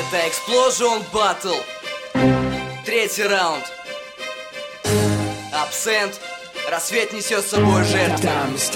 Это Explosion Battle. Третий раунд. Абсент. Рассвет несет с собой жертву.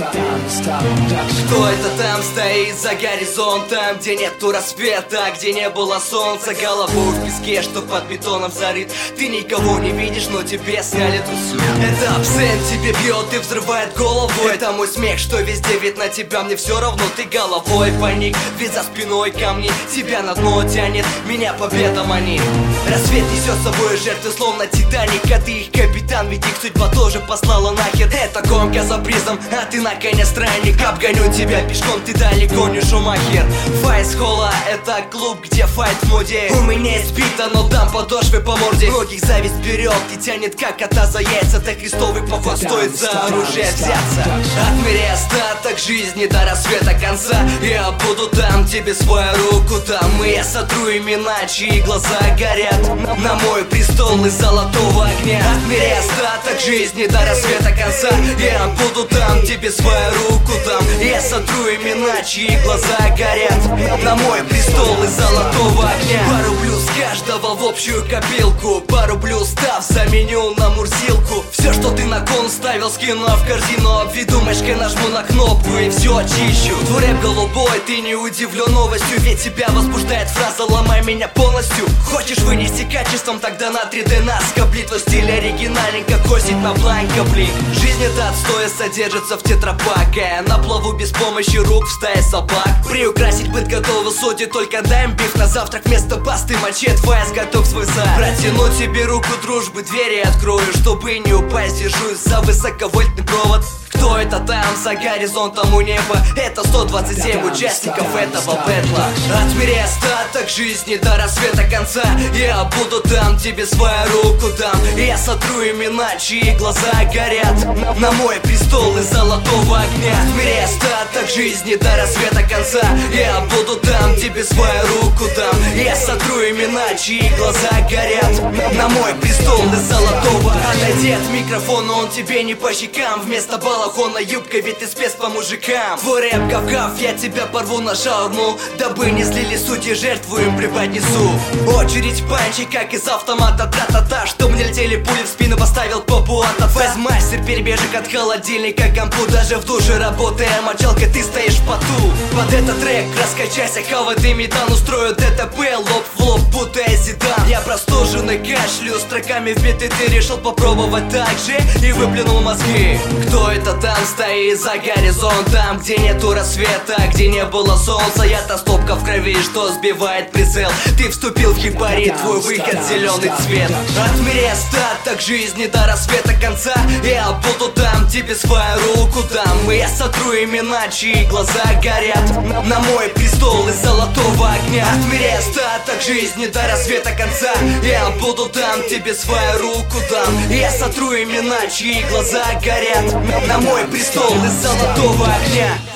Кто это там стоит за горизонтом, где нету рассвета, где не было солнца? Головой в песке, что под бетоном зарыт. Ты никого не видишь, но тебе сняли трусы. Это абсент, тебе бьет и взрывает голову. Это мой смех, что везде видно тебя. Мне все равно, ты головой паник. Ведь за спиной камни, тебя на дно тянет. Меня победа манит. Рассвет несет с собой жертвы, словно Титаник. А ты их капитан, ведь их судьба тоже послала нахер. Это гонка за призом, а ты на коне странник. Обгоню тебя пешком, ты далеко не Шумахер. Файс Холла — это клуб, где файт в моде. У меня есть бита, но дам подошвы по морде. Многих зависть вперед и тянет как кота за яйца. Так крестовый поход стоит за оружие взяться. Отмеряй остаток жизни до рассвета конца. Я буду там, тебе свою руку дам. И я сотру имена, чьи глаза горят. На мой престол из золотого огня. Отмеряй остаток жизни до рассвета конца. Я буду там, тебе свою руку дам. Я сотру имена, чьи глаза горят. На мой престол из золотого огня. Пару плюс каждого в общую копилку. Пару плюс став заменю на мурзилку. Все, что ты на кон ставил, скину в корзину. Обведу мышкой, нажму на кнопку и все очищу. Твой рэп голубой, ты не удивлен новостью. Ведь тебя возбуждает фраза «ломай меня полностью». Хочешь вынести качеством, тогда на 3D наскобли. Твой стиль оригинальный, как косить на бланка, блин. Жизнь это отстоя содержится в тетрапаке. Я на плаву без помощи рук в стае собак. Приукрасить быт готовы сути, только дай им биф на завтрак вместо пасты. Мочет файс, готов свой зад. Протяну тебе руку дружбы, двери открою. Чтобы не упасть, держусь за высоковольтный провод. Кто это там за горизонтом у неба? Это 127 участников этого бэтла. Отмеряй остаток жизни до рассвета конца. Я буду там, тебе свою руку дам. Я сотру имена, чьи глаза горят. На мой престол из золотого огня. Отмеряй остаток жизни до рассвета конца. Я буду там, тебе свою руку дам. Я сотру имена, чьи глаза горят. На мой престол из золотого. Отойди от микрофона, он тебе не по щекам. Вместо балахона юбка, ведь ты спец по мужикам. Твой рэп гав-гав, я тебя порву на шаурму. Дабы не злили судьи, жертву им преподнесу. Очередь панчи, как из автомата, тра-та-та. Чтоб не летели пули в спину, поставил попу от фэз-мастер, перебежек от холодильника к компу. Даже в душе работая мочалкой, ты стоишь в поту. Под этот трек раскачайся, хава ты метан. Устрою ДТП, лоб в лоб, будто я Зидан. Я простуженный кашлю, строками в биты. Ты решил попробовать так же и выплюнул мозги. Кто это там стоит за горизонтом, где нету рассвета, где не было солнца? Я-то стопка в крови, что сбивает прицел. Ты вступил в хипарит, твой выход зеленый цвет. Отмеряй остаток жизни до рассвета конца. Я буду там, тебе свою руку дам. И я сотру имена, чьи глаза горят. На мой престол из золотого огня. Отмеряй остаток жизни до рассвета конца. Я буду там, тебе свою руку дам. И я сотру имена, чьи глаза горят. На мой престол из золотого огня.